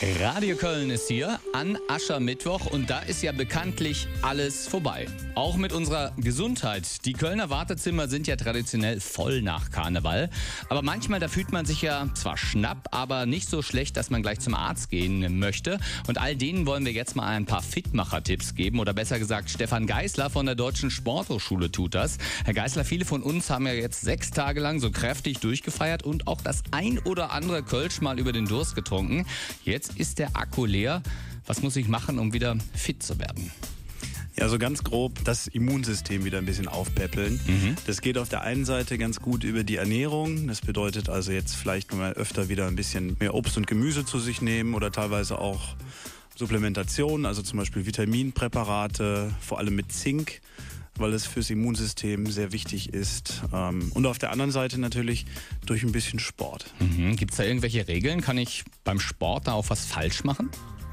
Radio Köln ist hier an Aschermittwoch und da ist ja bekanntlich alles vorbei. Auch mit unserer Gesundheit. Die Kölner Wartezimmer sind ja traditionell voll nach Karneval. Aber manchmal, da fühlt man sich ja zwar schnapp, aber nicht so schlecht, dass man gleich zum Arzt gehen möchte. Und all denen wollen wir jetzt mal ein paar Fitmacher-Tipps geben. Oder besser gesagt, Stefan Geisler von der Deutschen Sporthochschule tut das. Herr Geisler, viele von uns haben ja jetzt 6 Tage lang so kräftig durchgefeiert und auch das ein oder andere Kölsch mal über den Durst getrunken. Jetzt ist der Akku leer. Was muss ich machen, um wieder fit zu werden? Ja, so ganz grob das Immunsystem wieder ein bisschen aufpäppeln. Das geht auf der einen Seite ganz gut über die Ernährung. Das bedeutet also jetzt vielleicht mal öfter wieder ein bisschen mehr Obst und Gemüse zu sich nehmen oder teilweise auch Supplementation, also zum Beispiel Vitaminpräparate, vor allem mit Zink, weil es fürs Immunsystem sehr wichtig ist. Und auf der anderen Seite natürlich durch ein bisschen Sport. Gibt es da irgendwelche Regeln? Kann ich beim Sport da auch was falsch machen?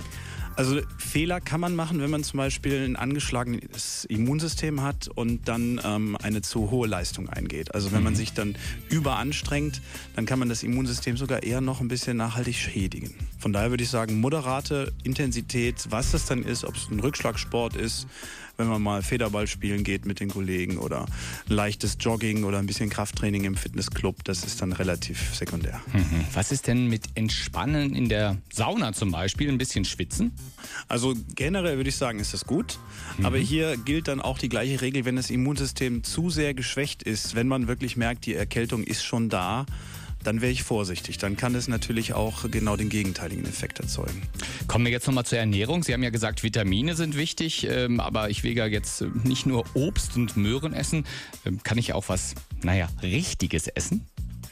Also Fehler kann man machen, wenn man zum Beispiel ein angeschlagenes Immunsystem hat und dann eine zu hohe Leistung eingeht. Also wenn man sich dann überanstrengt, dann kann man das Immunsystem sogar eher noch ein bisschen nachhaltig schädigen. Von daher würde ich sagen, moderate Intensität, was das dann ist, ob es ein Rückschlagsport ist, wenn man mal Federball spielen geht mit den Kollegen oder ein leichtes Jogging oder ein bisschen Krafttraining im Fitnessclub, das ist dann relativ sekundär. Was ist denn mit Entspannen in der Sauna zum Beispiel, ein bisschen schwitzen? Also generell würde ich sagen, ist das gut. Aber hier gilt dann auch die gleiche Regel, wenn das Immunsystem zu sehr geschwächt ist, wenn man wirklich merkt, die Erkältung ist schon da, dann wäre ich vorsichtig. Dann kann es natürlich auch genau den gegenteiligen Effekt erzeugen. Kommen wir jetzt nochmal zur Ernährung. Sie haben ja gesagt, Vitamine sind wichtig, aber ich will ja jetzt nicht nur Obst und Möhren essen. Kann ich auch was, Richtiges essen?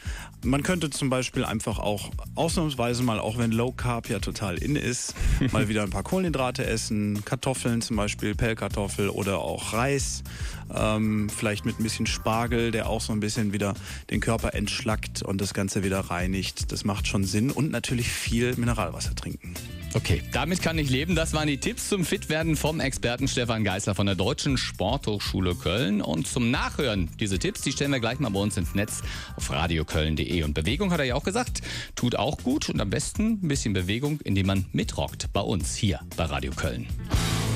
Man könnte zum Beispiel einfach auch ausnahmsweise mal, auch wenn Low Carb ja total in ist, mal wieder ein paar Kohlenhydrate essen, Kartoffeln zum Beispiel, Pellkartoffel oder auch Reis, vielleicht mit ein bisschen Spargel, der auch so ein bisschen wieder den Körper entschlackt und das Ganze wieder reinigt. Das macht schon Sinn und natürlich viel Mineralwasser trinken. Okay, damit kann ich leben. Das waren die Tipps zum Fitwerden vom Experten Stefan Geisler von der Deutschen Sporthochschule Köln. Und zum Nachhören, diese Tipps, die stellen wir gleich mal bei uns ins Netz auf radioköln.de. Und Bewegung, hat er ja auch gesagt, tut auch gut und am besten ein bisschen Bewegung, indem man mitrockt bei uns hier bei Radio Köln.